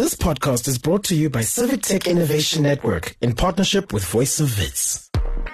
This podcast is brought to you by Civic Tech Innovation Network in partnership with Voice of Wits.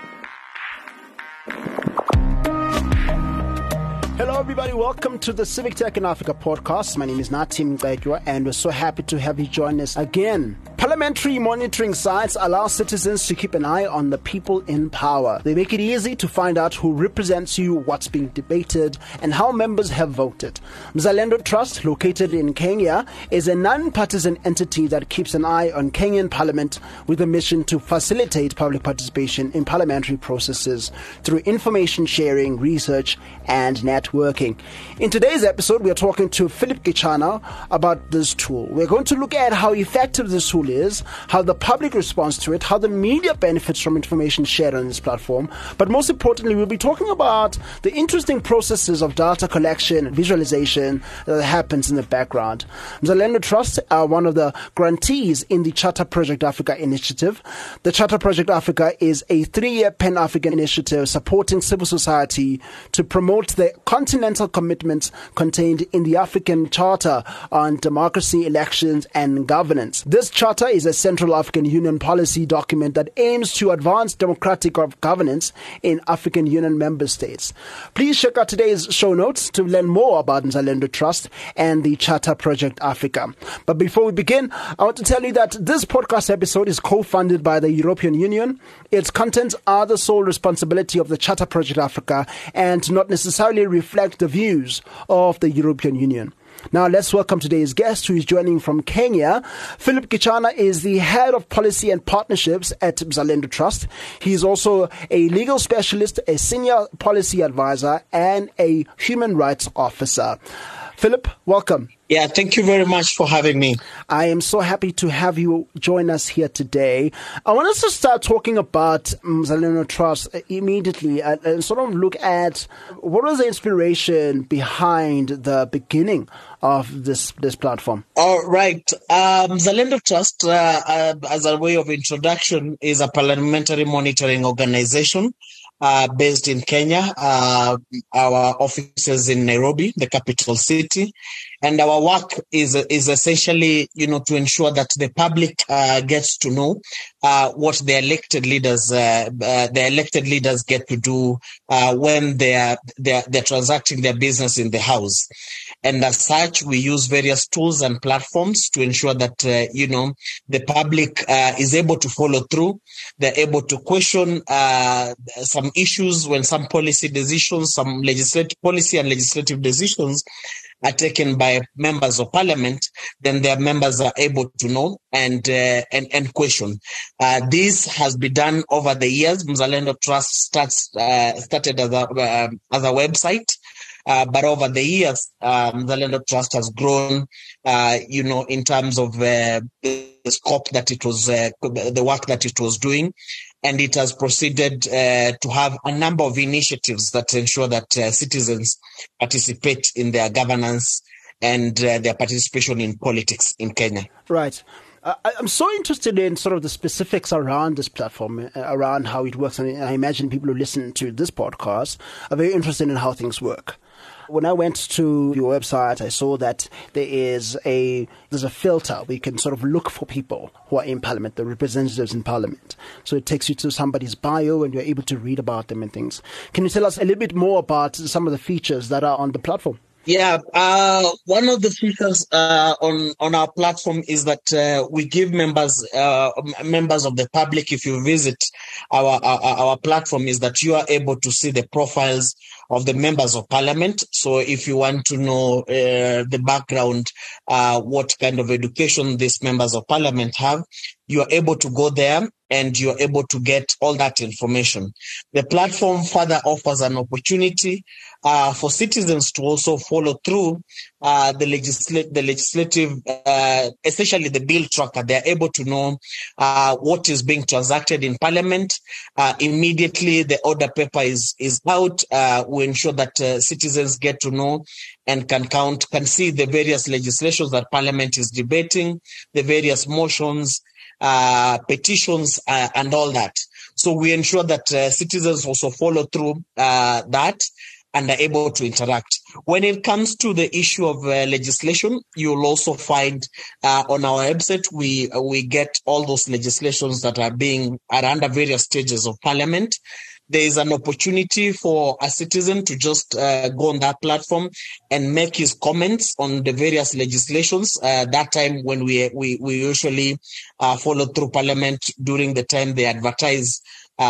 Hello everybody, welcome to the Civic Tech in Africa podcast. My name is Natim Gaitwa and we're so happy to have you join us again. Parliamentary monitoring sites allow citizens to keep an eye on the people in power. They make it easy to find out who represents you, what's being debated, and how members have voted. Mzalendo Trust, located in Kenya, is a non-partisan entity that keeps an eye on Kenyan Parliament with a mission to facilitate public participation in parliamentary processes through information sharing, research, and networking. In today's episode, we are talking to Philip Gichana about this tool. We're going to look at how effective this tool is, how the public responds to it, how the media benefits from information shared on this platform. But most importantly, we'll be talking about the interesting processes of data collection and visualization that happens in the background. Mzalendo Trust are one of the grantees in the Charter Project Africa initiative. The Charter Project Africa is a 3-year Pan-African initiative supporting civil society to promote the continental commitments contained in the African Charter on Democracy, Elections and Governance. This charter is a Central African Union policy document that aims to advance democratic governance in African Union member states. Please check out today's show notes to learn more about Mzalendo Trust and the Charter Project Africa. But before we begin, I want to tell you that this podcast episode is co-funded by the European Union. Its contents are the sole responsibility of the Charter Project Africa and do not necessarily reflect the views of the European Union. Now let's welcome today's guest who is joining from Kenya. Philip Gichana is the head of policy and partnerships at Mzalendo Trust. He is also a legal specialist, a senior policy advisor, and a human rights officer. Philip, welcome. Yeah, thank you very much for having me. I am so happy to have you join us here today. I want us to start talking about Mzalendo Trust immediately and sort of look at what was the inspiration behind the beginning of this platform. All right. Mzalendo Trust, as a way of introduction, is a parliamentary monitoring organization based in Kenya. Our offices in Nairobi, the capital city. And our work is essentially, to ensure that the public gets to know what the elected leaders get to do when they're transacting their business in the House. And as such, we use various tools and platforms to ensure that the public is able to follow through. They're able to question some issues when some policy decisions, some policy and legislative decisions are taken by members of parliament, then their members are able to know and question. This has been done over the years. Mzalendo Trust started as a website. But over the years, Mzalendo Trust has grown, in terms of the scope that it was, the work that it was doing. And it has proceeded to have a number of initiatives that ensure that citizens participate in their governance and their participation in politics in Kenya. Right. I'm so interested in sort of the specifics around this platform, around how it works. And I imagine people who listen to this podcast are very interested in how things work. When I went to your website, I saw that there's a filter where you can sort of look for people who are in Parliament, the representatives in Parliament. So it takes you to somebody's bio and you're able to read about them and things. Can you tell us a little bit more about some of the features that are on the platform? Yeah, one of the features on our platform is that we give members of the public, if you visit our platform, is that you are able to see the profiles of the members of parliament. So if you want to know the background, what kind of education these members of parliament have, you are able to go there and you're able to get all that information. The platform further offers an opportunity for citizens to also follow through the legislative, essentially the bill tracker. They're able to know what is being transacted in Parliament. Immediately, the order paper is out. We ensure that citizens get to know and can see the various legislations that Parliament is debating, the various motions, petitions, and all that. So we ensure that citizens also follow through that. and are able to interact. When it comes to the issue of legislation, you'll also find on our website, we get all those legislations that are under various stages of parliament. There is an opportunity for a citizen to just go on that platform and make his comments on the various legislations. That time when we usually follow through parliament during the time they advertise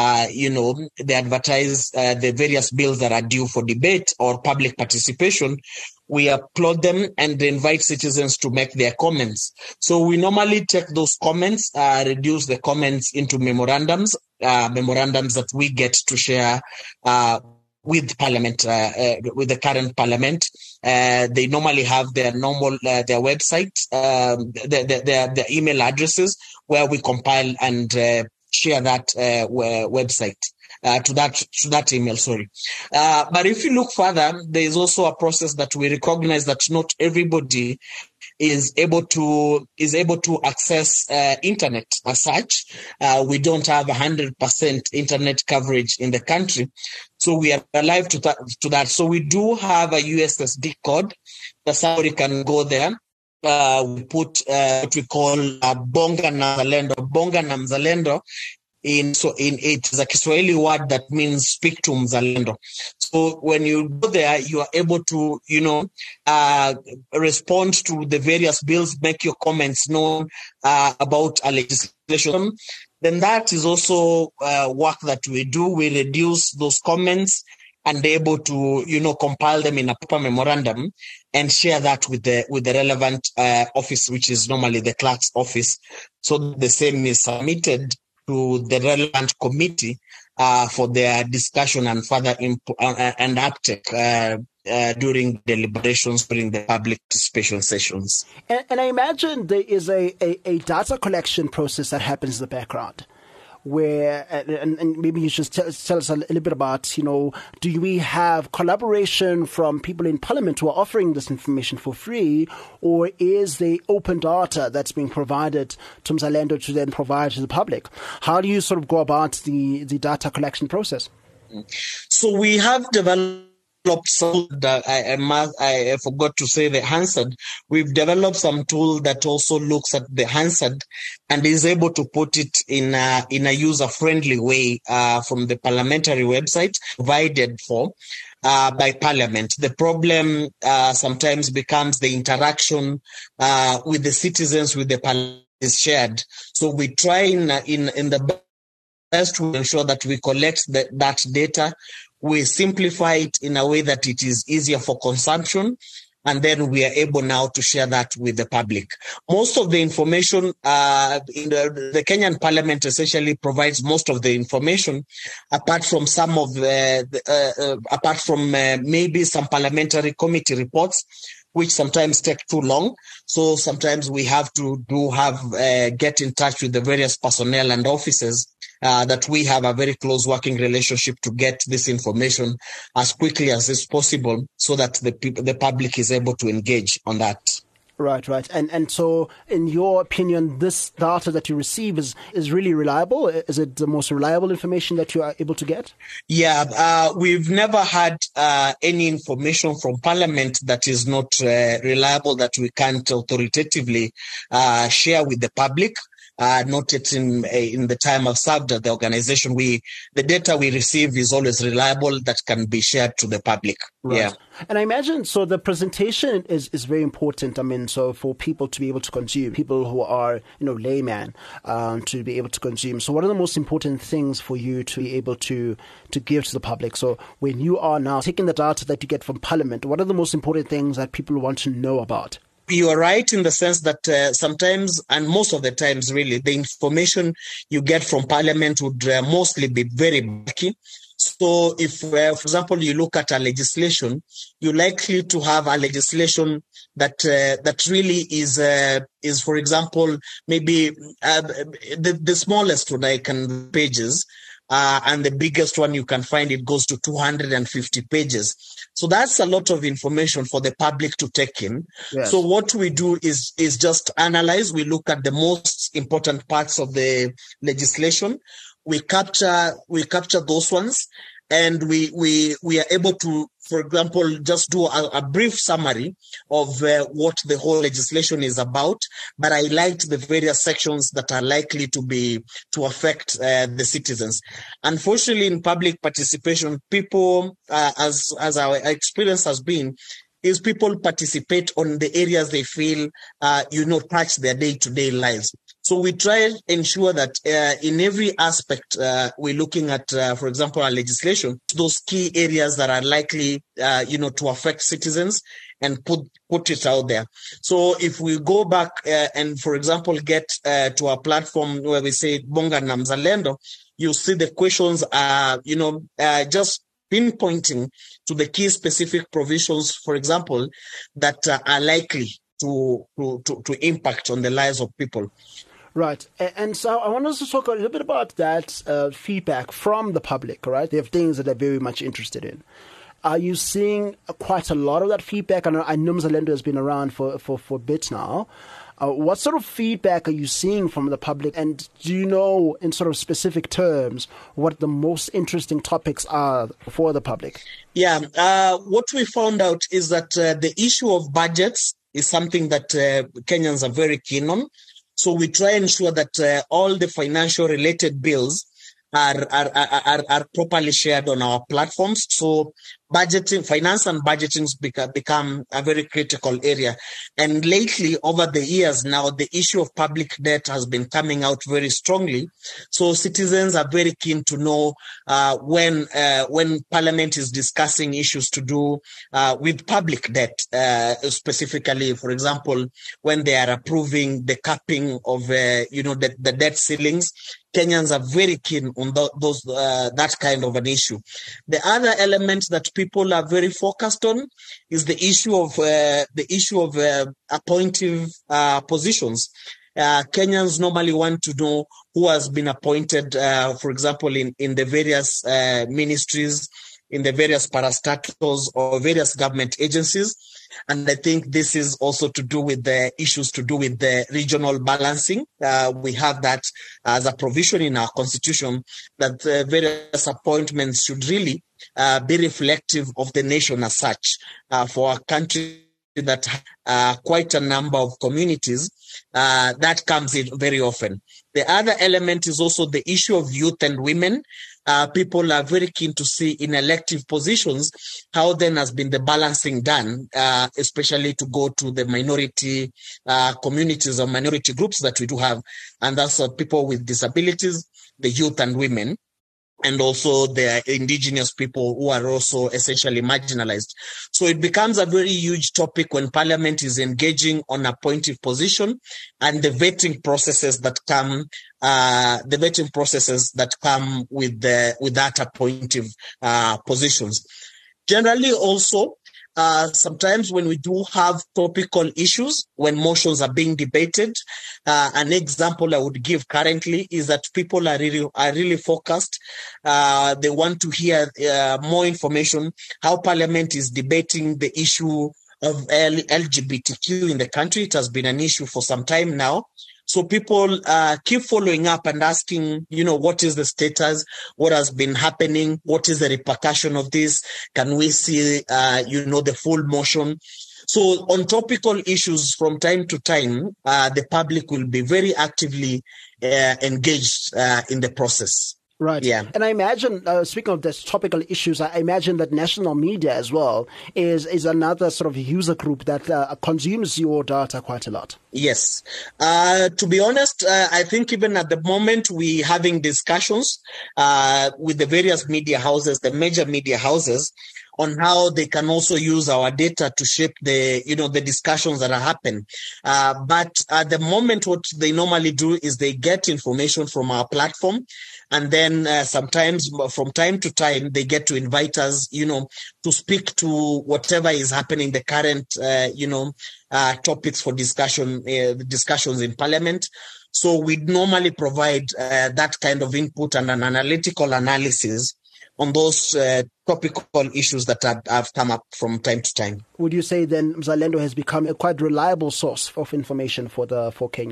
the various bills that are due for debate or public participation. We upload them and invite citizens to make their comments. So we normally take those comments, reduce the comments into memorandums that we get to share with Parliament, with the current Parliament. They normally have their their website, their email addresses, where we compile and share that website to that email. Sorry, but if you look further, there is also a process that we recognize that not everybody is able to access internet as such. We don't have 100% internet coverage in the country, so we are alive to that. So we do have a USSD code that somebody can go there. We put what we call Bonga na Mzalendo. It is a Kiswahili word that means speak to Mzalendo. So when you go there, you are able to, respond to the various bills, make your comments known about a legislation. Then that is also work that we do. We reduce those comments and able to, compile them in a proper memorandum and share that with the relevant office, which is normally the clerk's office. So the same is submitted to the relevant committee for their discussion and further input and uptake during deliberations, during the public participation sessions. And I imagine there is a data collection process that happens in the background, where, and maybe you should tell us a little bit about, do we have collaboration from people in Parliament who are offering this information for free, or is the open data that's being provided to Mzalendo to then provide to the public? How do you sort of go about the data collection process? So we have developed some, I forgot to say the Hansard. We've developed some tool that also looks at the Hansard and is able to put it in a user-friendly way from the parliamentary website provided for by Parliament. The problem sometimes becomes the interaction with the citizens, with the Parliament is shared. So we try in the best to ensure that we collect that data. We simplify it in a way that it is easier for consumption, and then we are able now to share that with the public. Most of the information in the Kenyan Parliament essentially provides most of the information, apart from maybe some parliamentary committee reports, which sometimes take too long. So sometimes we have to get in touch with the various personnel and offices that we have a very close working relationship to get this information as quickly as is possible, so that the public is able to engage on that. Right. And so, in your opinion, this data that you receive is really reliable? Is it the most reliable information that you are able to get? Yeah, we've never had any information from Parliament that is not reliable, that we can't authoritatively share with the public. Not yet in the time I've served at the organization. The data we receive is always reliable, that can be shared to the public. Right. Yeah. And I imagine, so the presentation is very important. I mean, so for people to be able to consume, people who are, layman, to be able to consume. So what are the most important things for you to be able to give to the public? So when you are now taking the data that you get from Parliament, what are the most important things that people want to know about? You are right in the sense that sometimes, and most of the times really, the information you get from Parliament would mostly be very bulky. So if, for example, you look at a legislation, you're likely to have a legislation that really is, for example, maybe the smallest one, like pages, and the biggest one you can find, it goes to 250 pages. So that's a lot of information for the public to take in. Yes. So what we do is just analyze. We look at the most important parts of the legislation. We capture those ones, and we are able to for example, just do a brief summary of what the whole legislation is about, but I liked the various sections that are likely to affect the citizens. Unfortunately, in public participation, people, as our experience has been, is people participate on the areas they feel, touch their day-to-day lives. So we try to ensure that in every aspect, we're looking at, for example, our legislation, those key areas that are likely, to affect citizens and put it out there. So if we go back and, for example, get to our platform where we say Bonga na Mzalendo, you see the questions are, just pinpointing to the key specific provisions, for example, that are likely to impact on the lives of people. Right. And so I want us to talk a little bit about that feedback from the public, right? They have things that they're very much interested in. Are you seeing quite a lot of that feedback? I know Mzalendo has been around for a bit now. What sort of feedback are you seeing from the public? And do you know in sort of specific terms what the most interesting topics are for the public? Yeah, what we found out is that the issue of budgets is something that Kenyans are very keen on. So we try and ensure that all the financial related bills are properly shared on our platforms. So budgeting, finance and budgeting become a very critical area. And lately, over the years now, the issue of public debt has been coming out very strongly. So citizens are very keen to know when Parliament is discussing issues to do with public debt, specifically, for example, when they are approving the capping of the debt ceilings. Kenyans are very keen on that kind of an issue. The other element that people are very focused on is the issue of appointive positions. Kenyans normally want to know who has been appointed, for example, in the various ministries, in the various parastatals or various government agencies. And I think this is also to do with the issues to do with the regional balancing. We have that as a provision in our constitution that various appointments should really be reflective of the nation as such. For a country that quite a number of communities, that comes in very often. The other element is also the issue of youth and women. People are very keen to see in elective positions how then has been the balancing done, especially to go to the minority communities or minority groups that we do have. And that's people with disabilities, the youth and women, and also the indigenous people who are also essentially marginalized. So it becomes a very huge topic when Parliament is engaging on appointive position and the vetting processes that come with that appointive positions. Generally also, sometimes when we do have topical issues, when motions are being debated, an example I would give currently is that people are really focused. They want to hear more information, how Parliament is debating the issue of LGBTQ in the country. It has been an issue for some time now. So people keep following up and asking, what is the status? What has been happening? What is the repercussion of this? Can we see, the full motion? So on topical issues from time to time, the public will be very actively engaged in the process. Right. Yeah. And I imagine, speaking of this topical issues, I imagine that national media as well is another sort of user group that consumes your data quite a lot. Yes. To be honest, I think even at the moment we're having discussions with the various media houses, the major media houses, on how they can also use our data to shape the discussions that are happening. But at the moment, what they normally do is they get information from our platform. And then sometimes from time to time, they get to invite us, to speak to whatever is happening, the current, topics for discussions in Parliament. So we normally provide that kind of input and an analytical analysis on those topical issues that have come up from time to time. Would you say then Mzalendo has become a quite reliable source of information for Kenya?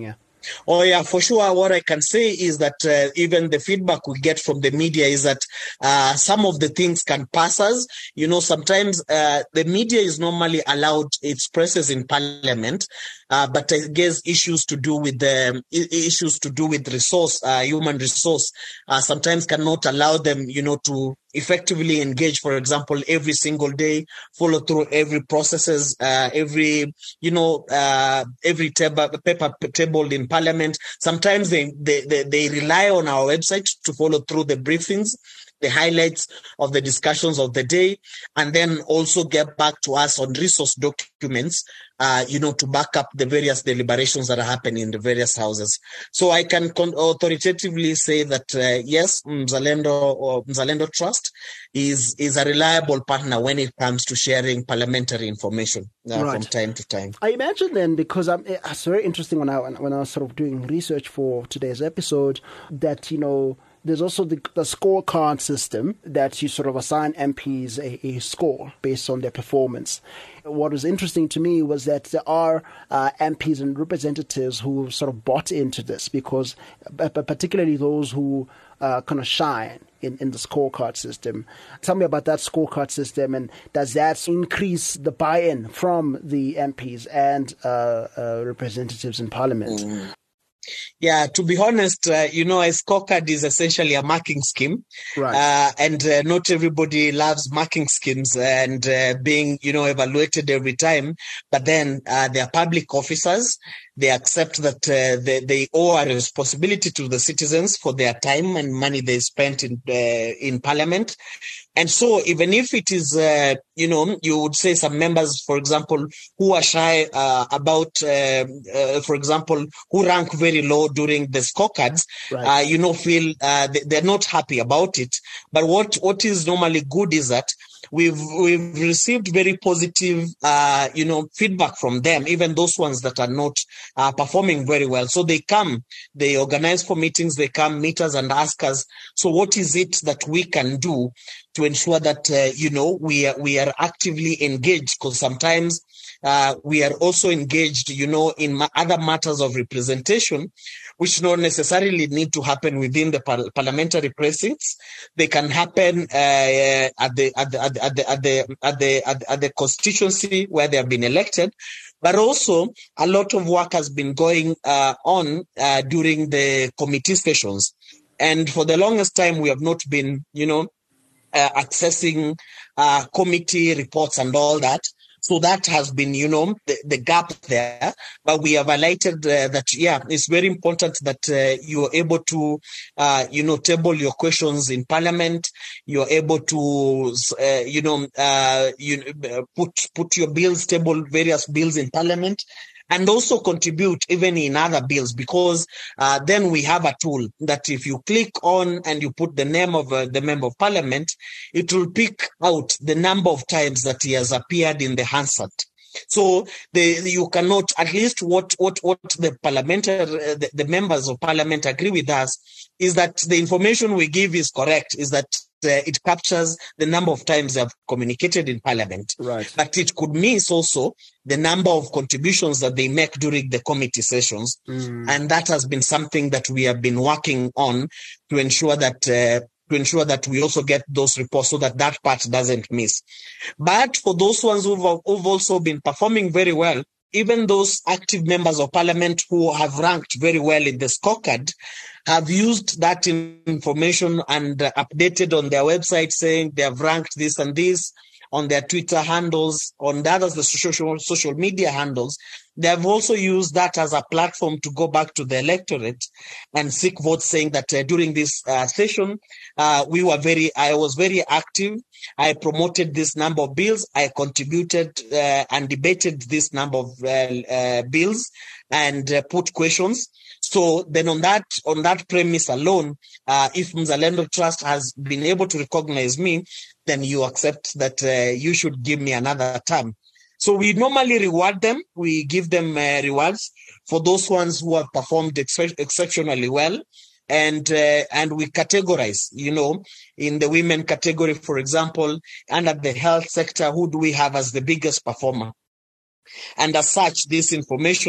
Oh, yeah, for sure. What I can say is that even the feedback we get from the media is that some of the things can pass us. Sometimes the media is normally allowed its presence in parliament, but I guess issues to do with resource, human resource, sometimes cannot allow them, to effectively engage, for example, every single day, follow through every processes, every paper tabled in parliament. Sometimes they rely on our website to follow through the briefings, the highlights of the discussions of the day, and then also get back to us on resource documents, to back up the various deliberations that are happening in the various houses. So I can authoritatively say that, yes, Mzalendo Trust is a reliable partner when it comes to sharing parliamentary information from time to time. I imagine then, because it's very interesting when I was sort of doing research for today's episode, that, there's also the scorecard system that you sort of assign MPs a score based on their performance. What was interesting to me was that there are MPs and representatives who sort of bought into this, because particularly those who kind of shine in the scorecard system. Tell me about that scorecard system, and does that increase the buy-in from the MPs and representatives in Parliament? Yeah, to be honest, a scorecard is essentially a marking scheme. Right. And not everybody loves marking schemes and being, evaluated every time. But then they are public officers. They accept that they owe a responsibility to the citizens for their time and money they spent in Parliament. And so even if it is, you would say some members, for example, who are shy about, for example, who rank very low during the scorecards, right. Feel they're not happy about it. But what is normally good is that we've received very positive, feedback from them, even those ones that are not performing very well. So they organize for meetings, they come meet us and ask us, so what is it that we can do to ensure that, we are actively engaged? Because sometimes we are also engaged, in other matters of representation, which don't necessarily need to happen within the parliamentary precincts. They can happen at the constituency where they have been elected. But also, a lot of work has been going on during the committee sessions. And for the longest time, we have not been, accessing committee reports and all that. So that has been, the gap there. But we have highlighted that, it's very important that you are able to, table your questions in Parliament. You're able to, put your bills, table various bills in Parliament. And also contribute even in other bills, because then we have a tool that if you click on and you put the name of the member of Parliament, it will pick out the number of times that he has appeared in the Hansard. So you cannot, at least what the the members of Parliament agree with us is that the information we give is correct, is that it captures the number of times they have communicated in Parliament. Right. But it could miss also the number of contributions that they make during the committee sessions. And that has been something that we have been working on to ensure that we also get those reports so that part doesn't miss. But for those ones who've also been performing very well, even those active members of Parliament who have ranked very well in the scorecard have used that information and updated on their website saying they have ranked this and this, on their Twitter handles, on the others, the social media handles. They have also used that as a platform to go back to the electorate and seek votes, saying that during this session, I was very active. I promoted this number of bills. I contributed and debated this number of bills and put questions. So then on that premise alone, if Mzalendo Trust has been able to recognize me, then you accept that you should give me another term. So we normally reward them. We give them rewards for those ones who have performed exceptionally well. And we categorize, in the women category, for example, and at the health sector, who do we have as the biggest performer? And as such, this information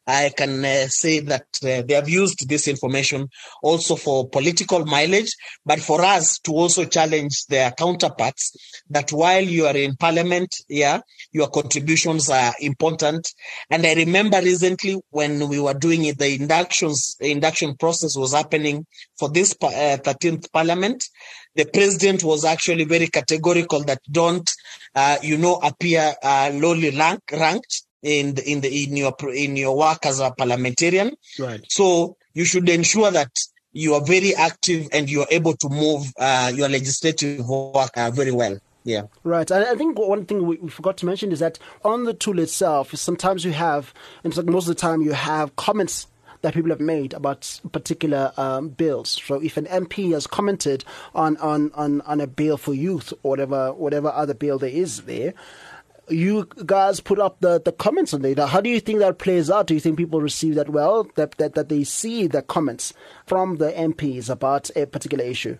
I can say that they have used this information also for political mileage, but for us to also challenge their counterparts that while you are in parliament, your contributions are important. And I remember recently when we were doing it, the induction process was happening for this 13th parliament. The president was actually very categorical that don't, appear lowly ranked in your work as a parliamentarian. Right. So you should ensure that you are very active and you are able to move your legislative work very well. Yeah. Right. I think one thing we forgot to mention is that on the tool itself, sometimes you have, in fact, most of the time you have comments that people have made about particular bills. So if an MP has commented on a bill for youth or whatever other bill there is there, you guys put up the comments on it. How do you think that plays out? Do you think people receive that well, that they see the comments from the MPs about a particular issue?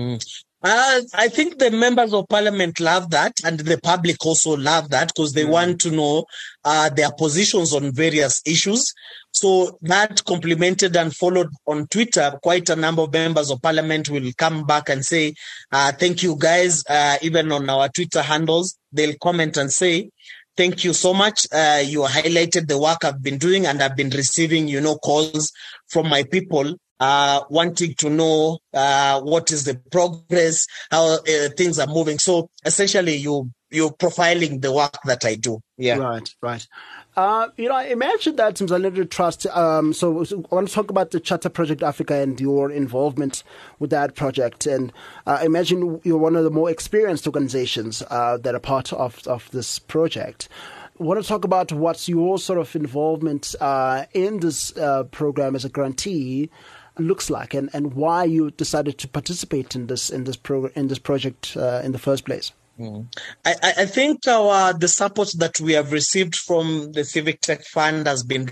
I think the members of parliament love that, and the public also love that because they want to know their positions on various issues. So that complemented and followed on Twitter. Quite a number of members of parliament will come back and say, thank you guys. Even on our Twitter handles, they'll comment and say, thank you so much. You highlighted the work I've been doing, and I've been receiving, calls from my people wanting to know what is the progress, how things are moving. So essentially, you're profiling the work that I do. Yeah. Right. I imagine that Mzalendo Trust, so I want to talk about the Charter Project Africa and your involvement with that project. And I imagine you're one of the more experienced organizations that are part of this project. I want to talk about what's your sort of involvement in this program as a grantee looks like, and why you decided to participate in this project in the first place. I think the support that we have received from the Civic Tech Fund has been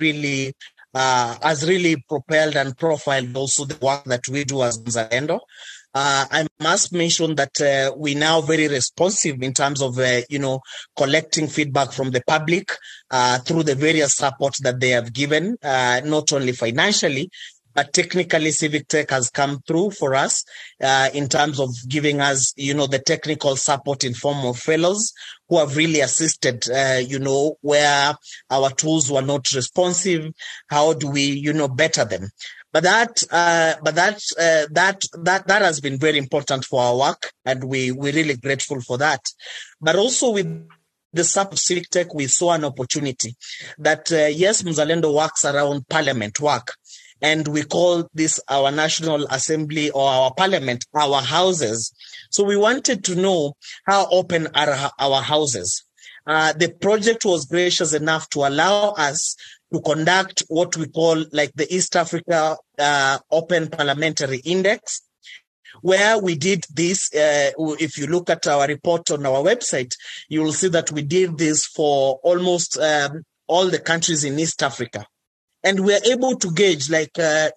has really propelled and profiled also the work that we do as Mzalendo. I must mention that we're now very responsive in terms of, collecting feedback from the public through the various support that they have given, not only financially, but technically, Civic Tech has come through for us in terms of giving us, the technical support in form of fellows who have really assisted, where our tools were not responsive. How do we, better them? But that has been very important for our work, and we're really grateful for that. But also with the support of Civic Tech, we saw an opportunity that, yes, Mzalendo works around parliament work. And we call this our National Assembly or our Parliament, our houses. So we wanted to know how open are our houses. The project was gracious enough to allow us to conduct what we call like the East Africa Open Parliamentary Index, where we did this. If you look at our report on our website, you will see that we did this for almost all the countries in East Africa. And we're able to gauge, if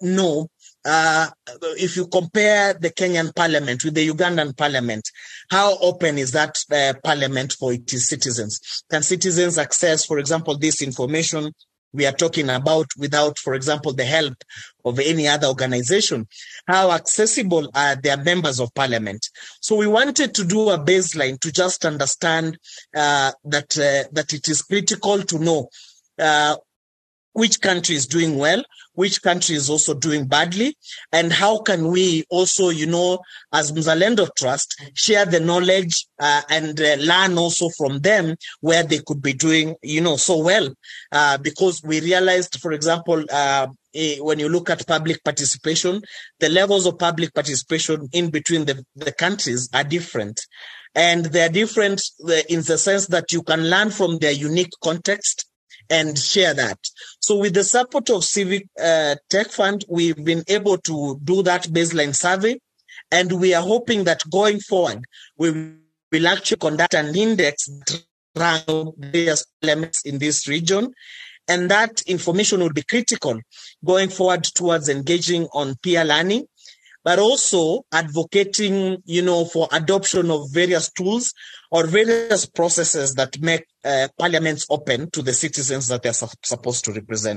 you compare the Kenyan parliament with the Ugandan parliament, how open is that parliament for its citizens? Can citizens access, for example, this information we are talking about without, for example, the help of any other organization? How accessible are their members of parliament? So we wanted to do a baseline to just understand that it is critical to know which country is doing well, which country is also doing badly, and how can we also, as Mzalendo Trust, share the knowledge and learn also from them where they could be doing, so well. Because we realized, for example, when you look at public participation, the levels of public participation in between the countries are different. And they're different in the sense that you can learn from their unique context and share that. So with the support of Civic Tech Fund, we've been able to do that baseline survey, and we are hoping that going forward, we will actually conduct an index around various elements in this region, and that information will be critical going forward towards engaging on peer learning, but also advocating, for adoption of various tools or various processes that make parliaments open to the citizens that they're supposed to represent.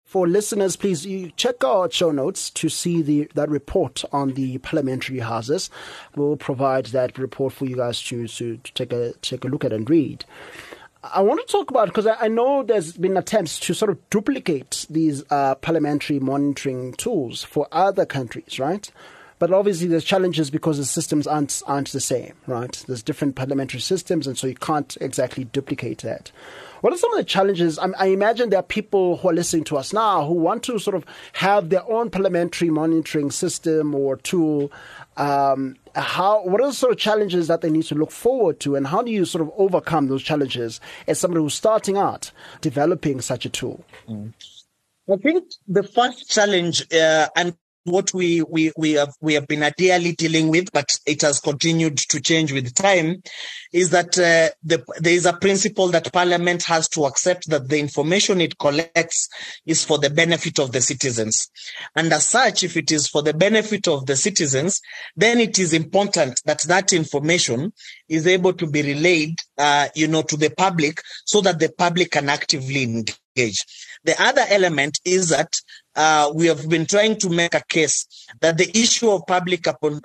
For listeners, please you check our show notes to see that report on the parliamentary houses. We'll provide that report for you guys to take a look at and read. I want to talk about, because I know there's been attempts to sort of duplicate these parliamentary monitoring tools for other countries, right? But obviously there's challenges because the systems aren't the same, right? There's different parliamentary systems, and so you can't exactly duplicate that. What are some of the challenges? I imagine there are people who are listening to us now who want to sort of have their own parliamentary monitoring system or tool. What are the sort of challenges that they need to look forward to, and how do you sort of overcome those challenges as somebody who's starting out developing such a tool? I think the first challenge, and what we have been ideally dealing with, but it has continued to change with time, is that there is a principle that Parliament has to accept that the information it collects is for the benefit of the citizens. And as such, if it is for the benefit of the citizens, then it is important that that information is able to be relayed, to the public, so that the public can actively engage. The other element is that we have been trying to make a case that the issue of public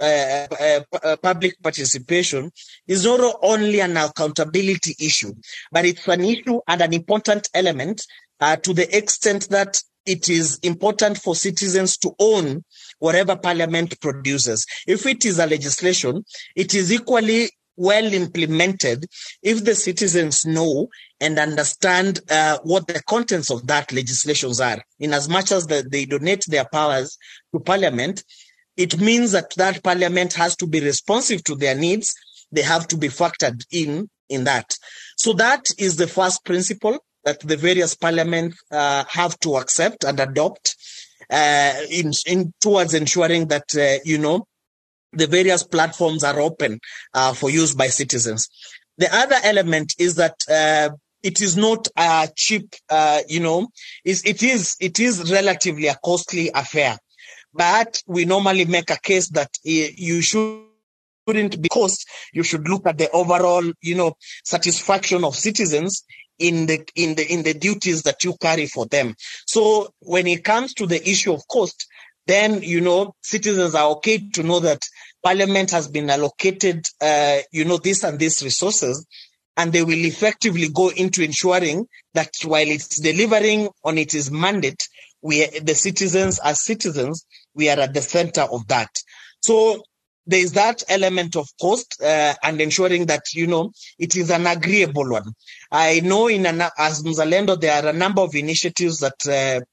participation is not only an accountability issue, but it's an issue and an important element to the extent that it is important for citizens to own whatever Parliament produces. If it is a legislation, it is equally well implemented if the citizens know and understand what the contents of that legislations are. In as much as they donate their powers to Parliament, it means that Parliament has to be responsive to their needs. They have to be factored in that. So that is the first principle that the various parliaments have to accept and adopt in towards ensuring that, the various platforms are open for use by citizens. The other element is that it is not cheap, it is relatively a costly affair. But we normally make a case that you shouldn't be cost. You should look at the overall, satisfaction of citizens in the duties that you carry for them. So when it comes to the issue of cost, then, citizens are okay to know that Parliament has been allocated, this and this resources, and they will effectively go into ensuring that while it's delivering on its mandate, the citizens, as citizens, we are at the center of that. So there is that element of cost and ensuring that, it is an agreeable one. I know as Mzalendo, there are a number of initiatives that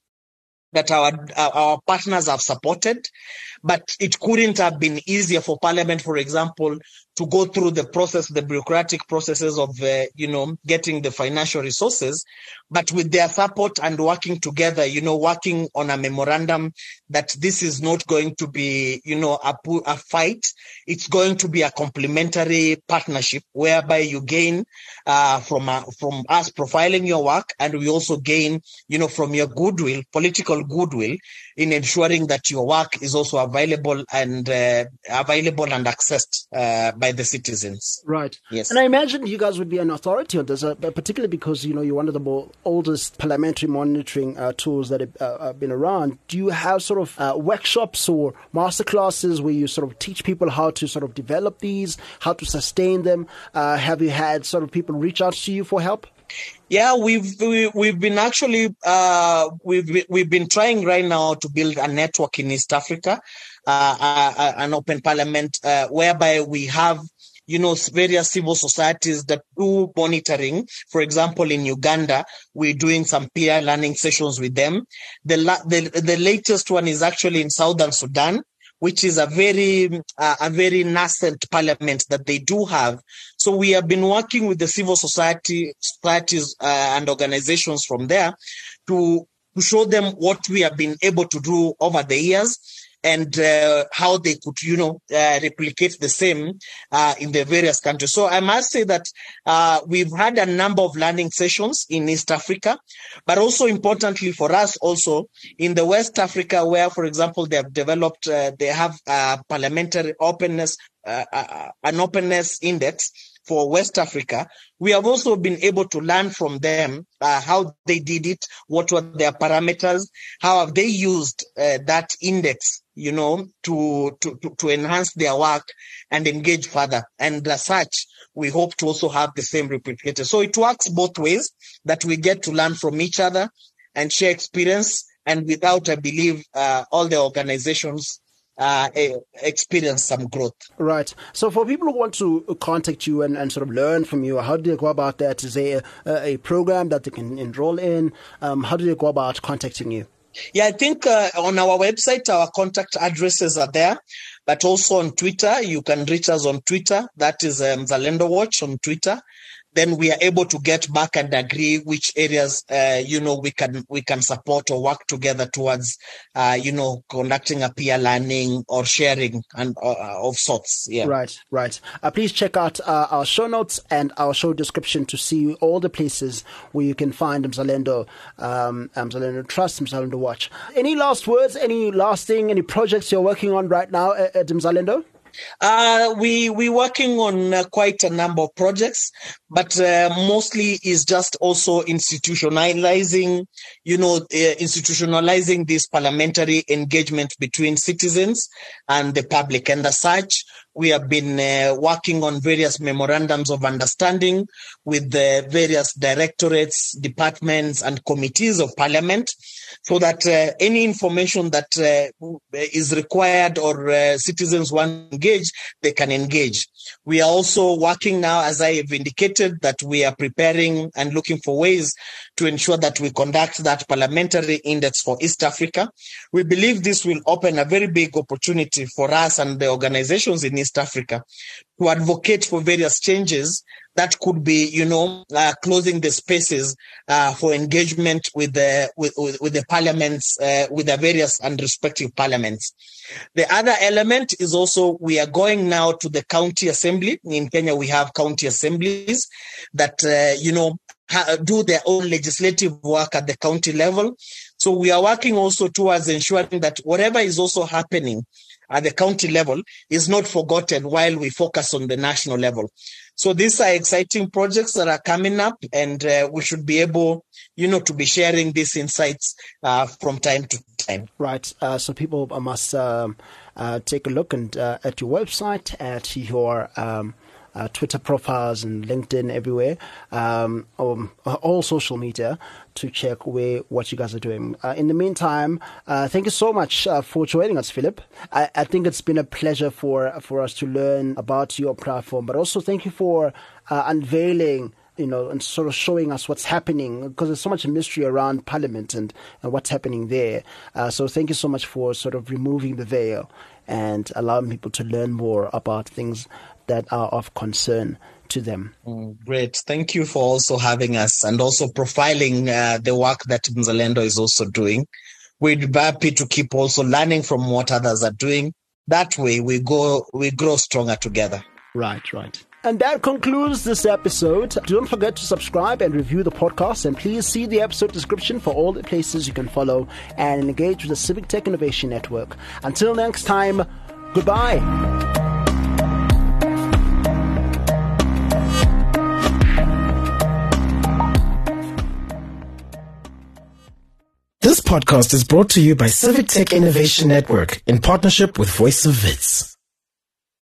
our partners have supported, but it couldn't have been easier for Parliament, for example, to go through the bureaucratic processes of, getting the financial resources, but with their support and working together, working on a memorandum that this is not going to be, a fight. It's going to be a complementary partnership whereby you gain from us profiling your work, and we also gain, from your goodwill, political goodwill, in ensuring that your work is also available and accessed by the citizens. Right. Yes. And I imagine you guys would be an authority on this, particularly because, you're one of the oldest parliamentary monitoring tools that have been around. Do you have sort of workshops or masterclasses where you sort of teach people how to sort of develop these, how to sustain them? Have you had sort of people reach out to you for help? Yeah, we've been actually we've been trying right now to build a network in East Africa, an open parliament whereby we have various civil societies that do monitoring. For example, in Uganda, we're doing some peer learning sessions with them. The latest one is actually in Southern Sudan, which is a very nascent parliament that they do have. So we have been working with the civil societies and organizations from there to show them what we have been able to do over the years, and how they could, replicate the same in the various countries. So I must say that we've had a number of learning sessions in East Africa, but also importantly for us also in the West Africa, where, for example, they have developed, they have parliamentary openness, an openness index, for West Africa, we have also been able to learn from them how they did it, what were their parameters, how have they used that index, to enhance their work and engage further. And as such, we hope to also have the same replicated. So it works both ways, that we get to learn from each other and share experience. And without, I believe, all the organizations experience some growth. Right. So for people who want to contact you and sort of learn from you, how do they go about that? Is there a program that they can enroll in? How do they go about contacting you? Yeah, I think on our website, our contact addresses are there, but also on Twitter. You can reach us on Twitter. That is Mzalendo Watch on Twitter. Then we are able to get back and agree which areas, we can support or work together towards, conducting a peer learning or sharing and of sorts. Yeah. Right. Please check out our show notes and our show description to see all the places where you can find Mzalendo Trust, Mzalendo Watch. Any last words? Any last thing? Any projects you're working on right now at Mzalendo? We're working on quite a number of projects, but mostly is just also institutionalizing this parliamentary engagement between citizens and the public. And as such, we have been working on various memorandums of understanding with the various directorates, departments, and committees of parliament, so that any information that is required or citizens want to engage, they can engage. We are also working now, as I have indicated, that we are preparing and looking for ways to ensure that we conduct that parliamentary index for East Africa. We believe this will open a very big opportunity for us and the organizations in East Africa to advocate for various changes that could be, closing the spaces for engagement with the parliaments, with the various and respective parliaments. The other element is also we are going now to the county assembly. In Kenya, we have county assemblies that, do their own legislative work at the county level. So we are working also towards ensuring that whatever is also happening at the county level is not forgotten while we focus on the national level. So these are exciting projects that are coming up, and we should be able, to be sharing these insights from time to time. Right. So people must take a look at your website, at your Twitter profiles and LinkedIn, everywhere, all social media, to check what you guys are doing. In the meantime, thank you so much for joining us, Philip. I think it's been a pleasure for us to learn about your platform, but also thank you for unveiling, and sort of showing us what's happening, because there's so much mystery around Parliament and what's happening there. So thank you so much for sort of removing the veil and allowing people to learn more about things that are of concern to them. Great. Thank you for also having us and also profiling the work that Mzalendo is also doing. We'd be happy to keep also learning from what others are doing. That way we grow stronger together. Right. And that concludes this episode. Don't forget to subscribe and review the podcast, and please see the episode description for all the places you can follow and engage with the Civic Tech Innovation Network. Until next time, goodbye. This podcast is brought to you by Civic Tech Innovation Network in partnership with Voice of Wits.